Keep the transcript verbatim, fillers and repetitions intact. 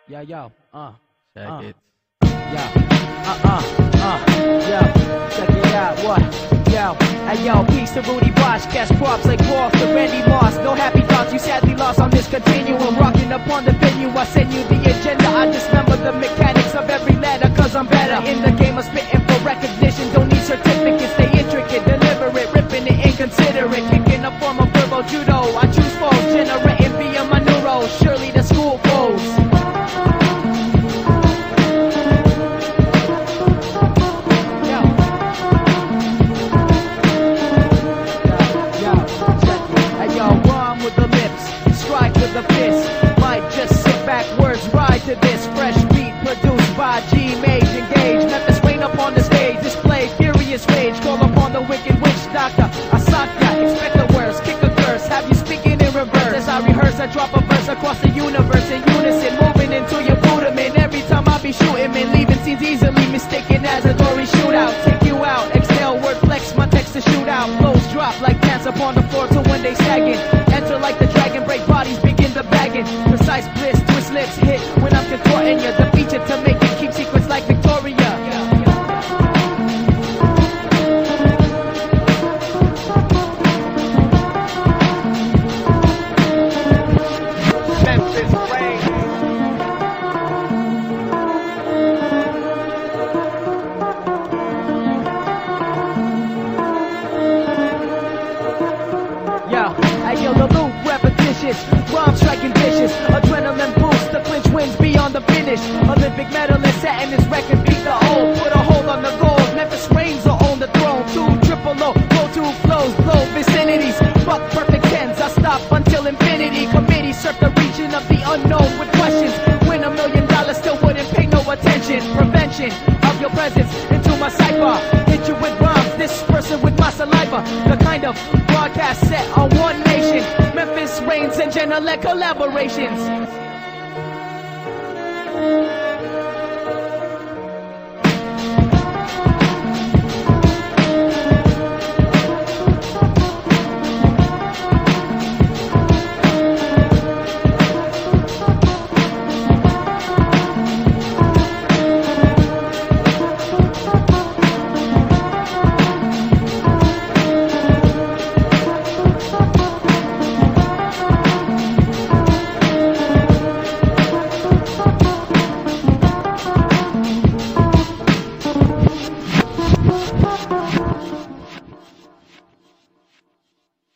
Yo, yo, uh. Check uh. it. Yo, uh, uh, uh, yo, check it out, what? Yo, hey yo, peace to Rudy Bosch, cash props like Rolf to Randy Moss. No happy thoughts, you sadly lost on this continuum. Rocking up on the venue, I send you the agenda. I dismember the mechanics of every letter, cause I'm better in the game of spitting for recognition. Don't need certificates, stay intricate, deliberate, ripping it inconsiderate. Kicking a form of verbal judo, I choose foes, generating via my neuro. Surely the school foes. The fist might just sit backwards, ride to this fresh beat produced by G Mage. Engage, Memphis rain up on the stage, display furious rage, call upon the wicked witch doctor. I sock ya, expect the worst, kick a curse, have you speaking in reverse. As I rehearse, I drop a verse across the universe in unison, moving into your rudiment. Every time I be shooting, man, leaving scenes easily mistaken as a Dory shootout. Take you out, exhale, word flex, my text to shoot out. Flows drop like pants upon the floor till one day sagging. Enter like the dragon, break bodies, begin the bagging. Precise bliss, twist lips, hit when I'm contorting you. The feature to make it keep secrets like Victoria. Memphis rain. Yo, hey yo, the loop repetitious, rhyme striking vicious, adrenaline boost, the clinch wins beyond the finish. Olympic medalist setting his record, beat the old, put a hold on the gold. Memphis Reigns will own the throne. Two triple O, go two flows, blow vicinities, fuck perfect tens. I stop until infinity. Committee serve the region of the unknown with questions. Win a million dollars, still wouldn't pay no attention. Prevention of your presence into my cipher. Hit you with rhymes, this person with my saliva. The kind of broadcast set on one nation. Memphis Reigns and Genelec collaborations.